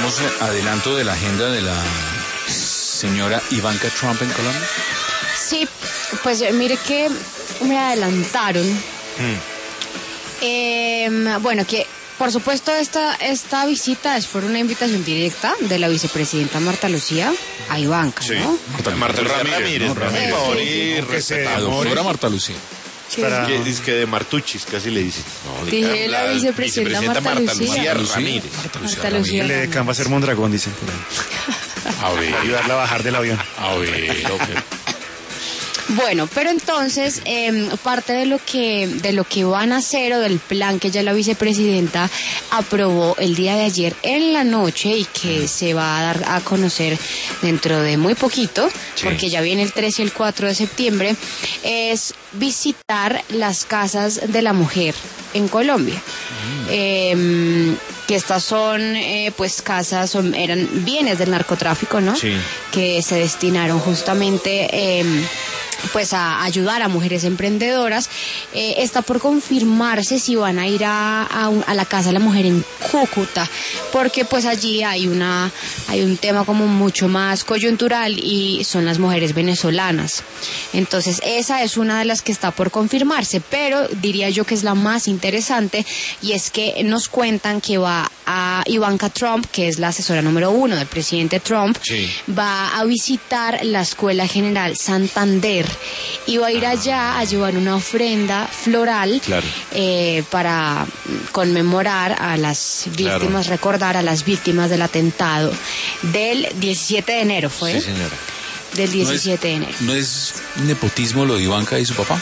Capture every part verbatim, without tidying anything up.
¿Tenemos adelanto de la agenda de la señora Ivanka Trump en Colombia? Sí, pues mire que me adelantaron. Mm. Eh, bueno, que por supuesto esta, esta visita es por una invitación directa de la vicepresidenta Marta Lucía a Ivanka, Sí. ¿no? Marta, Marta Ramírez, Ramírez, ¿no? Ramírez. Eh, Por sí, ir, Aunque se respetado. La doctora Marta Lucía. Para- Que dice que de Martuchis, casi le dicen. No, Dije diga, la vicepresidenta Marta Lucía. Ramírez. Marta Marta Lucía. Lucía. El edecán va a ser Mondragón, dicen por ahí. A ver, Ayudarla a bajar del avión. a ver, ok. Bueno, pero entonces eh, parte de lo que de lo que van a hacer o del plan que ya la vicepresidenta aprobó el día de ayer en la noche y que se va a dar a conocer dentro de muy poquito, Sí. porque ya viene el tres y el cuatro de septiembre, es visitar las casas de la mujer en Colombia. Eh, que estas son eh, pues casas, son, eran bienes del narcotráfico, ¿no? Sí. Que se destinaron justamente eh, pues a ayudar a mujeres emprendedoras. Eh, está por confirmarse si van a ir a, a, un- a la casa de la mujer en Cúcuta, porque pues allí hay una hay un tema como mucho más coyuntural y son las mujeres venezolanas. Entonces esa es una de las que está por confirmarse, pero diría yo que es la más interesante, y es que nos cuentan que va a Ivanka Trump, que es la asesora número uno del presidente Trump, Sí. va a visitar la Escuela General Santander y va a ir allá a llevar una ofrenda floral, Claro. eh, para conmemorar a las víctimas, Claro. recordar a las víctimas del atentado del diecisiete de enero, ¿fue? Sí, señora. Del ¿No es- diecisiete de enero. ¿No es nepotismo lo de Ivanka y su papá?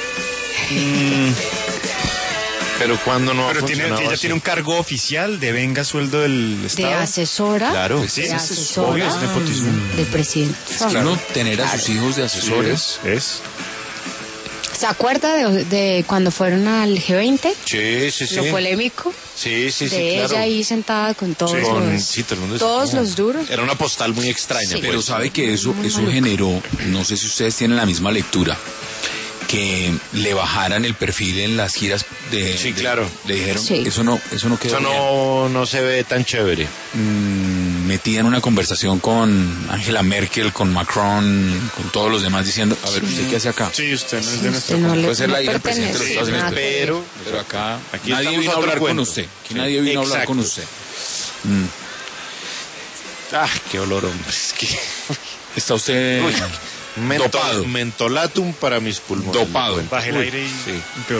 Pero cuando no ha Pero tiene, funcionado ella así. tiene un cargo oficial de venga sueldo del De Estado. asesora Claro. Sí, de sí, sí, asesora obvio, es nepotismo. del presidente Trump. Claro, tener a Claro. sus hijos de asesores. Es. es. ¿Se acuerda de, de cuando fueron al G veinte? Sí, sí, sí. Lo polémico Sí, sí, sí, de claro. ella ahí sentada con todos Sí, Con- los, sí, todo el mundo dice, todos "Oh". los duros. Era una postal muy extraña. Sí. Pero pues. sabe que eso, Muy eso maluca. generó, no sé si ustedes tienen la misma lectura, que le bajaran el perfil en las giras de... Sí, de- claro. Le dijeron, Sí. eso no, eso no quedó Eso bien. no, no se ve tan chévere. Mm, metida en una conversación con Angela Merkel, con Macron, con todos los demás diciendo, a ver, ¿usted qué hace acá? Sí, usted no es de Usted nuestro no le- Puede ser la no hija del presidente de los pertenece, Estados Unidos, nada que ver. Pero, Pero acá Aquí nadie estamos vino a a otro hablar con cuento. usted. Aquí Sí, nadie vino a hablar exacto. con usted. Mm. ah, qué olor, hombre. Es que... Está usted Uy, mentol- dopado. mentolatum para mis pulmones. Dopado. Baje el Uy, aire y sí. empeora.